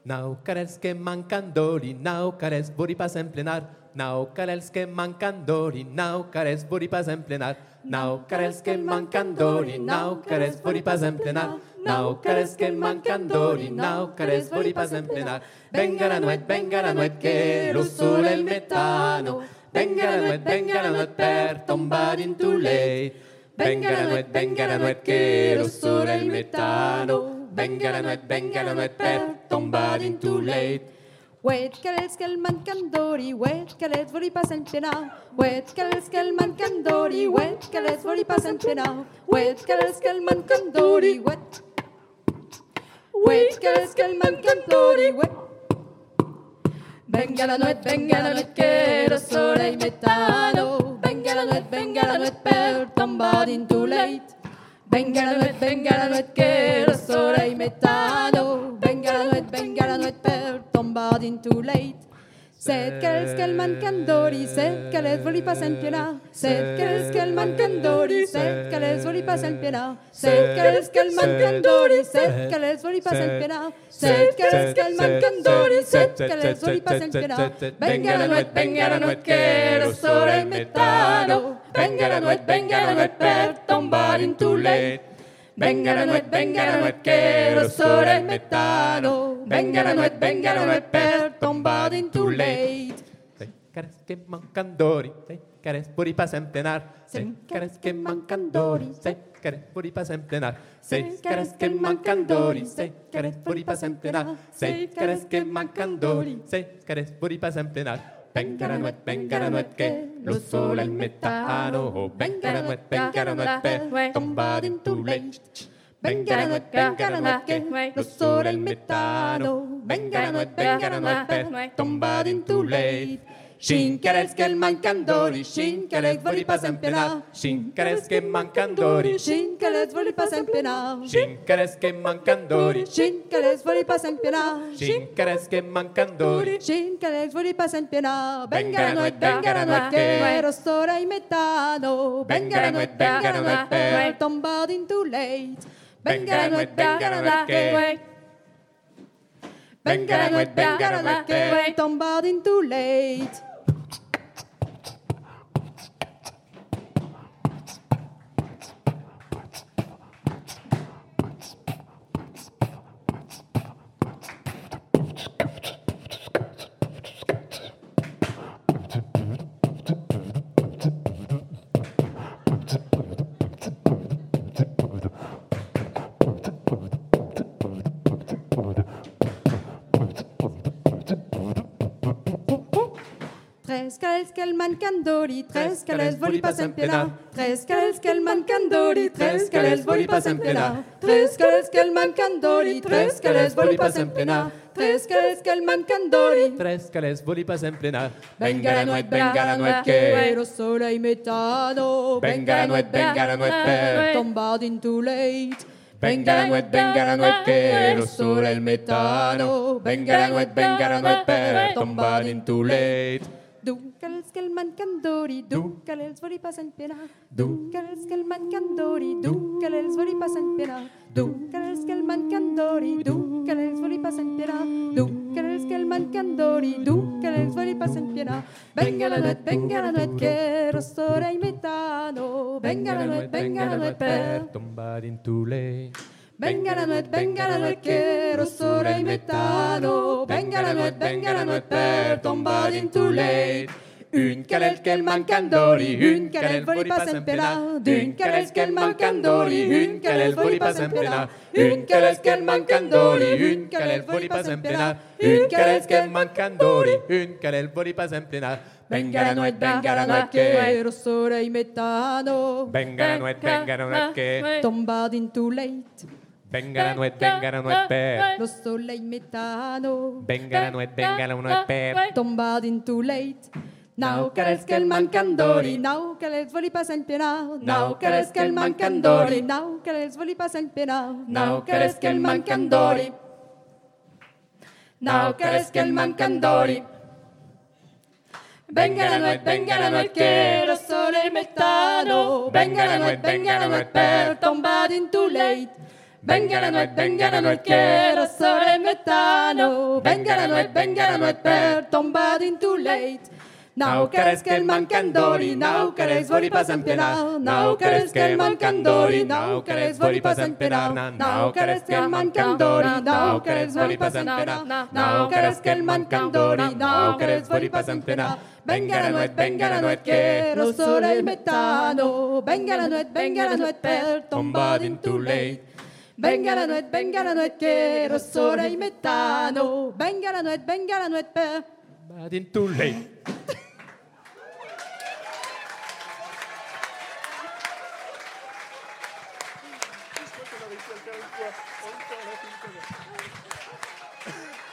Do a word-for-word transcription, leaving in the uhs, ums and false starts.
Naucarelske mancandori, naucares voripas en plenar. Naucarelske mancandori, naucares voripas en plenar. Naucarelske mancandori, naucares voripas en plenar. Naucarelske mancandori, naucares voripas en plenar. Venga la nuet, venga la nuet, que lo sole il metano. Venga la nuet, venga la nuet per tombar in too late. Venga la nuet, venga la nuet, que lo sole il metano. Venga la nuet, venga la nuet per tombar in too late. Wet calels que el mancandori, wet calels voripas en plenar. Wet calels que el mancandori, wet calels voripas en plenar. Wet calels que el mancandori, wet. Wet calels que el mancandori, wet. Venga la nuet, venga la nuet, que lo sole il metano. Venga la nuet, venga la nuet per tombar in too late. Venga la nuet, venga la nuet, que lo sole il metano. Venga la nuet, venga la nuet per tombar in too late. Set calels que el mancandori, set calels voripas en plenar. Set calels que el mancandori, set calels voripas en plenar. Set calels que el mancandori, set calels voripas en plenar. Set calels que el mancandori, set calels voripas en plenar. Venga la nuet, venga la nuet, que lo sole il metano. Venga la nuet, venga la nuet per tombar in too late. Venga la nuet, venga la nuet, que lo sole il metano. Venga la nuet, venga la nuet per tombar in too late. Cares que mancandori, cares voripas en plenar. Cares que mancandori, cares voripas en plenar. Cares que mancandori, cares voripas en plenar. Cares que mancandori, cares voripas en plenar. Venga la nuet, venga la nuet, que lo sole il metano. Venga la nuet, venga la nuet per tombar in too late. Venga la nuet, venga la nuet, que lo sole il metano. Venga la nuet, venga la nuet per tombar in too late. Shin calels que el mancandori, shin calels voripas en plenar. Shin calels que mancandori, Shin calels voripas en plenar. shin calels que mancandori, Shin calels voripas en plenar. shin calels que mancandori. Shin calels voripas en plenar. Venga la nuet, venga la nuet, que lo sole il metano. Venga la nuet, venga la nuet per tombar in too late. Venga la nuet, venga la nuet, que Venga la nuet, venga la nuet, que tombar in too late. Tres calels que el mancandori, tres calels voripas en plenar. Tres calels que el mancandori, tres calels voripas en plenar. Tres calels que el mancandori, tres calels voripas en plenar. Tres calels que el mancandori. Tres calels voripas en plenar. Venga la nuet, venga la nuet, que lo sole il metano. Venga la nuet, venga la nuet per tombar in too late. Venga la nuet, venga la nuet, que lo sole il metano. Venga la nuet, venga la nuet per tombar in too late. Du calels que el mancandori, du calels voripas en plenar. Du calels que el mancandori, du calels voripas en plenar. Du calels que el mancandori, du calels voripas en plenar. Du calels que el mancandori, du calels voripas en plenar. Venga la nuet, venga la nuet, que lo sole il metano. Venga la nuet, venga la nuet per tombar in too late. Venga la nuet, venga la nuet, que lo sole il metano. Venga la nuet, venga la nuet per tombar in too late. Une calel que el mancandori, une calel voripas en plenar. Une calel que el mancandori, une calel voripas en plenar. Une calel que el mancandori, une calel voripas en plenar. Une calel que el mancandori, une calel voripas en plenar. Venga la nuet, venga la nuet, que lo sole il metano. Venga la nuet, venga la nuet, que tombar in too late. Venga la nuet, venga la nuet per lo sole il metano. Venga la nuet, venga la nuet per tombar in too late. Now calels que el mancandori, now calels voripas en plenar. Now calels que el mancandori, now calels voripas en plenar. Now calels que el mancandori, now calels que el mancandori. Venga la nuet, venga la nuet, que lo sole il metano. Venga la nuet, venga la nuet per tombar in too late. Venga la nuez, venga la nuez, che lo sole è metano. Venga la nuez, venga la nuez per tombar in too late. Now cares que el mancandori, now cares voli pas empenar. Now cares que el mancandori, now cares voli pas empenar. Now cares que el mancandori, now cares voli pas empenar. Now cares que el mancandori, now cares voli pas empenar. Venga la nuez, venga la nuez, che lo sole è metano. Venga la nuez, venga la nuez per tombar in too late. Venga la nuez, venga la nuez, che lo sole è metano. Venga la nuez, venga la nuez per tombar in too late. Ancora, ancora, ancora.